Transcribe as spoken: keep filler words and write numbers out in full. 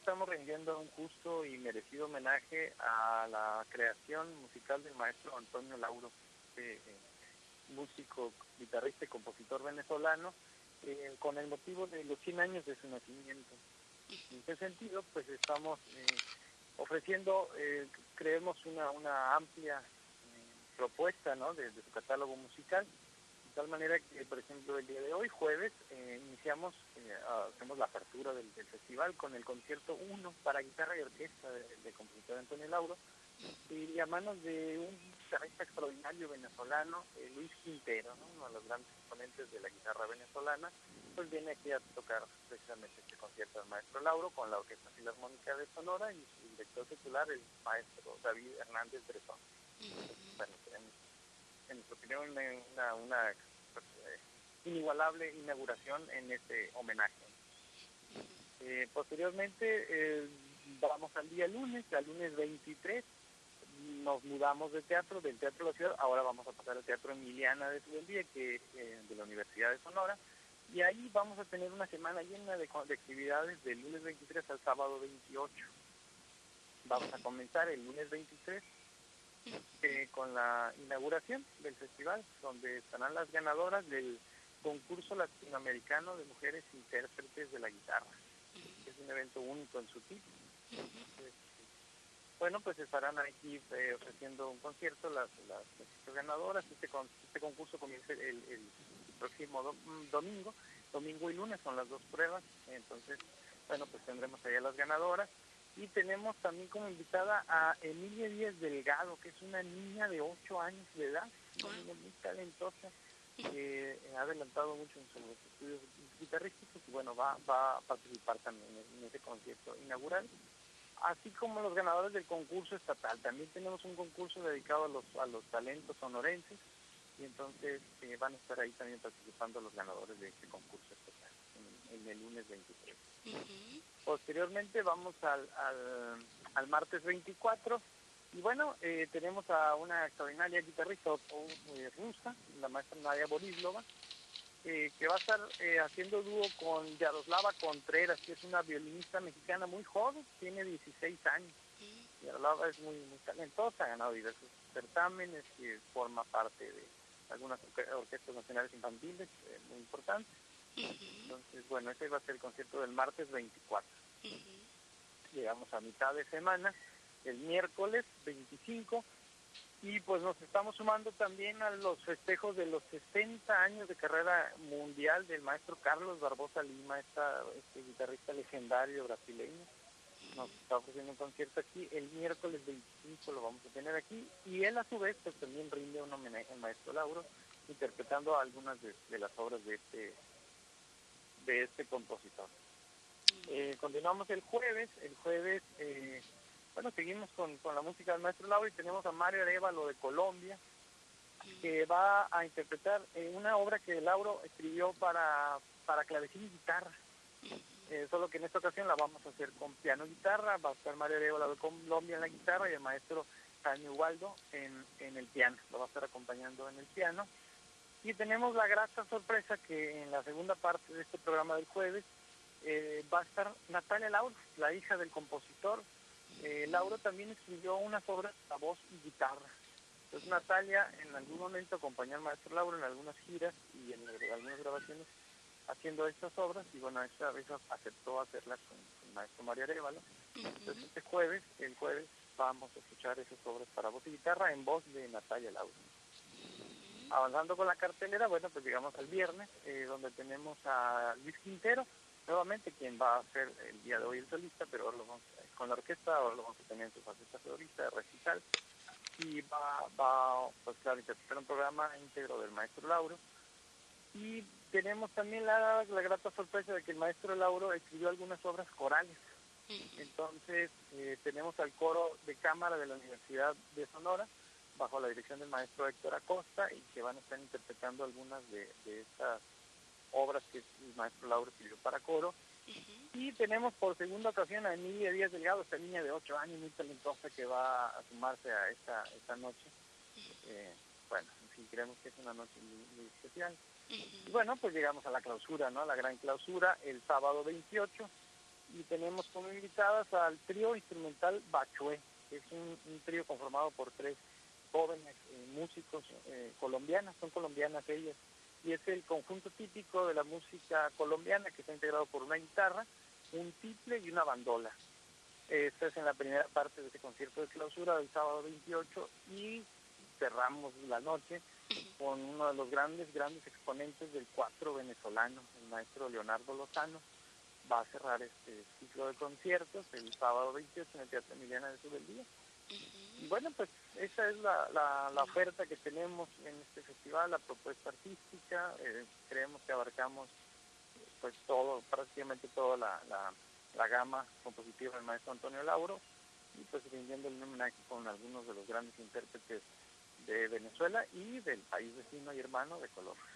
estamos rindiendo un justo y merecido homenaje a la creación musical del maestro Antonio Lauro, eh, eh, músico, guitarrista y compositor venezolano, eh, con el motivo de los cien años de su nacimiento. En ese sentido, pues estamos eh, ofreciendo, eh, creemos, una, una amplia eh, propuesta, ¿no?, de, de su catálogo musical, de tal manera que, por ejemplo, el día de hoy, jueves, eh, iniciamos, eh, hacemos la apertura del, del festival con el concierto uno para guitarra y orquesta del de compositor Antonio Lauro, y a manos de un guitarrista extraordinario venezolano, eh, Luis Quintero, ¿no?, uno de los grandes exponentes de la guitarra venezolana, pues viene aquí a tocar precisamente este concierto del maestro Lauro con la Orquesta Filarmónica de Sonora y su director titular, el maestro David Hernández Bretón. Bueno, en, en nuestra opinión, una, una pues, eh, inigualable inauguración en este homenaje. Eh, posteriormente, eh, vamos al día lunes, al lunes veintitrés, nos mudamos de teatro, del Teatro de la Ciudad, ahora vamos a pasar al Teatro Emiliana de Subeldía, que eh, de la Universidad de Sonora, y ahí vamos a tener una semana llena de, de actividades del lunes veintitrés al sábado veintiocho. Vamos a comenzar el lunes veintitrés eh, con la inauguración del festival, donde estarán las ganadoras del concurso latinoamericano de mujeres intérpretes de la guitarra. Es un evento único en su tipo. Entonces, bueno, pues estarán aquí eh, ofreciendo un concierto las, las, las ganadoras. Este, con, este concurso comienza el, el, el próximo do, domingo, domingo y lunes son las dos pruebas. Entonces, bueno, pues tendremos allá las ganadoras. Y tenemos también como invitada a Emilia Díaz Delgado, que es una niña de ocho años de edad, una niña muy talentosa, que eh, ha adelantado mucho en sus estudios guitarrísticos y bueno, va, va a participar también en, en ese concierto inaugural. Así como los ganadores del concurso estatal. También tenemos un concurso dedicado a los, a los talentos sonorenses, y entonces eh, van a estar ahí también participando los ganadores de este concurso estatal en, en el lunes veintitrés. Uh-huh. Posteriormente vamos al, al, al martes veinticuatro, y bueno, eh, tenemos a una extraordinaria guitarrista eh, rusa, la maestra Nadia Borislova, Eh, que va a estar eh, haciendo dúo con Yaroslava Contreras, que es una violinista mexicana muy joven, tiene dieciséis años. Yaroslava es muy, muy talentosa, ha ganado diversos certámenes, y forma parte de algunas orquestas nacionales infantiles eh, muy importantes. Entonces, bueno, ese va a ser el concierto del martes veinticuatro. Llegamos a mitad de semana, el miércoles veinticinco, y pues nos estamos sumando también a los festejos de los sesenta años de carrera mundial del maestro Carlos Barbosa Lima, esta, este guitarrista legendario brasileño. Nos está ofreciendo un concierto aquí, el miércoles veinticinco lo vamos a tener aquí, y él a su vez pues también rinde un homenaje al maestro Lauro, interpretando algunas de, de las obras de este, de este compositor. Eh, continuamos el jueves, el jueves... Eh, Bueno, seguimos con, con la música del maestro Lauro y tenemos a Mario Arévalo de Colombia, que va a interpretar eh, una obra que Lauro escribió para, para clavecín y guitarra. Eh, solo que en esta ocasión la vamos a hacer con piano y guitarra. Va a estar Mario Arévalo de Colombia en la guitarra y el maestro Jaime Ubaldo en, en el piano. Lo va a estar acompañando en el piano. Y tenemos la grata sorpresa que en la segunda parte de este programa del jueves eh, va a estar Natalia Lauro, la hija del compositor. Eh, Lauro también escribió unas obras a voz y guitarra. Entonces Natalia en algún momento acompañó al maestro Lauro en algunas giras y en algunas grabaciones haciendo estas obras, y bueno, esta vez aceptó hacerlas con, con el maestro Mario Arévalo. Entonces este jueves, el jueves vamos a escuchar esas obras para voz y guitarra en voz de Natalia Lauro. Avanzando con la cartelera, bueno, pues llegamos al viernes, eh, donde tenemos a Luis Quintero, nuevamente quien va a ser el día de hoy el solista, pero ahora lo vamos a, con la orquesta, ahora lo vamos a tener en su faceta solista, de recital, y va, va pues claro, a interpretar un programa íntegro del maestro Lauro. Y tenemos también la, la grata sorpresa de que el maestro Lauro escribió algunas obras corales. Entonces eh, tenemos al coro de cámara de la Universidad de Sonora, bajo la dirección del maestro Héctor Acosta, y que van a estar interpretando algunas de, de estas obras que el maestro Lauro escribió para coro. Uh-huh. Y tenemos por segunda ocasión a Emilia Díaz Delgado, esta niña de ocho años, muy talentosa, que va a sumarse a esta, esta noche. Uh-huh. Eh, bueno, en fin, creemos que es una noche muy, muy especial. Uh-huh. Y bueno, pues llegamos a la clausura, ¿no? La gran clausura, el sábado veintiocho. y tenemos como invitadas al trío instrumental Bachué, que es un, un trío conformado por tres jóvenes eh, músicos eh, colombianas, son colombianas ellas, y es el conjunto típico de la música colombiana que está integrado por una guitarra, un tiple y una bandola. Esta es en la primera parte de este concierto de clausura del sábado veintiocho y cerramos la noche con uno de los grandes, grandes exponentes del cuatro venezolano, el maestro Leonardo Lozano. Va a cerrar este ciclo de conciertos el sábado veintiocho en el Teatro Emiliana de Subeldía. Y bueno, pues esa es la, la, la oferta que tenemos en este festival, la propuesta artística. Eh, creemos que abarcamos pues todo, prácticamente toda la, la, la gama compositiva del maestro Antonio Lauro, y pues rindiendo el homenaje con algunos de los grandes intérpretes de Venezuela y del país vecino y hermano de Colombia.